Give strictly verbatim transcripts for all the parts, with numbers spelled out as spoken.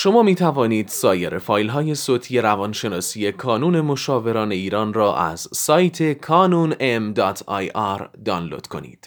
شما می توانید سایر فایل های صوتی روانشناسی کانون مشاوران ایران را از سایت کانون ام دات آی آر دانلود کنید.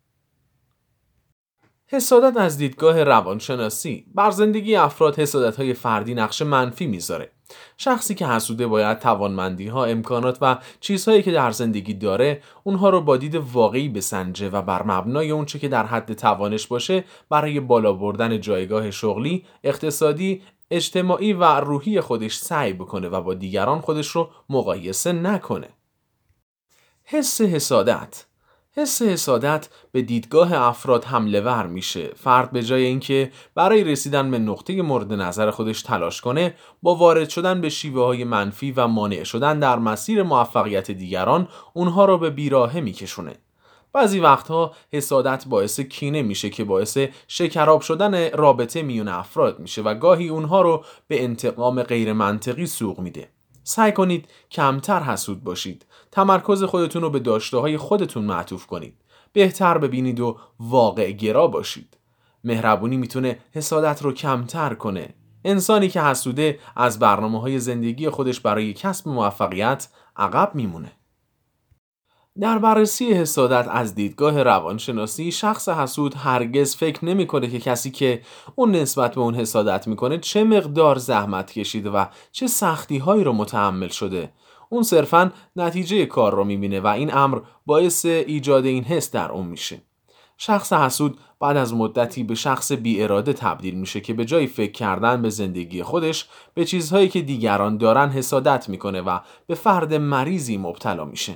حسادت از دیدگاه روانشناسی بر زندگی افراد حسادت‌های فردی نقش منفی میذاره. شخصی که حسوده باید توانمندی‌ها، امکانات و چیزهایی که در زندگی داره اونها رو با دید واقعی بسنجه و بر مبنای اونچه که در حد توانش باشه برای بالا بردن جایگاه شغلی، اقتصادی، اجتماعی و روحی خودش سعی بکنه و با دیگران خودش رو مقایسه نکنه. حس حسادت حس حسادت به دیدگاه افراد حمله ور میشه. فرد به جای اینکه برای رسیدن به نقطه مورد نظر خودش تلاش کنه، با وارد شدن به شیوه های منفی و مانع شدن در مسیر موفقیت دیگران اونها رو به بیراهه میکشونه. بعضی وقتها حسادت باعث کینه میشه که باعث شکراب شدن رابطه میون افراد میشه و گاهی اونها رو به انتقام غیر منطقی سوق میده. سعی کنید کمتر حسود باشید. تمرکز خودتون رو به داشته‌های خودتون معطوف کنید. بهتر ببینید و واقع گرا باشید. مهربونی میتونه حسادت رو کمتر کنه. انسانی که حسوده از برنامه‌های زندگی خودش برای کسب موفقیت عقب میمونه. در بررسی حسادت از دیدگاه روانشناسی، شخص حسود هرگز فکر نمی‌کنه که کسی که اون نسبت به اون حسادت میکنه چه مقدار زحمت کشیده و چه سختی‌هایی رو متحمل شده. اون صرفاً نتیجه کار رو می‌بینه و این امر باعث ایجاد این حس در اون میشه. شخص حسود بعد از مدتی به شخص بی اراده تبدیل میشه که به جای فکر کردن به زندگی خودش به چیزهایی که دیگران دارن حسادت میکنه و به فرد مریضی مبتلا میشه.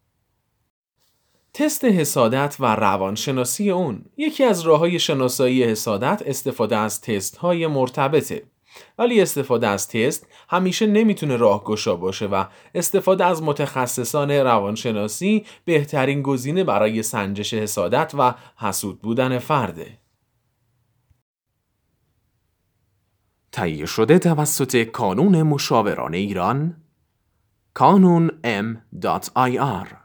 تست حسادت و روانشناسی اون. یکی از راه‌های شناسایی حسادت استفاده از تست‌های مرتبطه. ولی استفاده از تست همیشه نمیتونه راهگشا باشه و استفاده از متخصصان روانشناسی بهترین گزینه برای سنجش حسادت و حسود بودن فرده. تهیه شده توسط کانون مشاوران ایران، کانون ام دات آی آر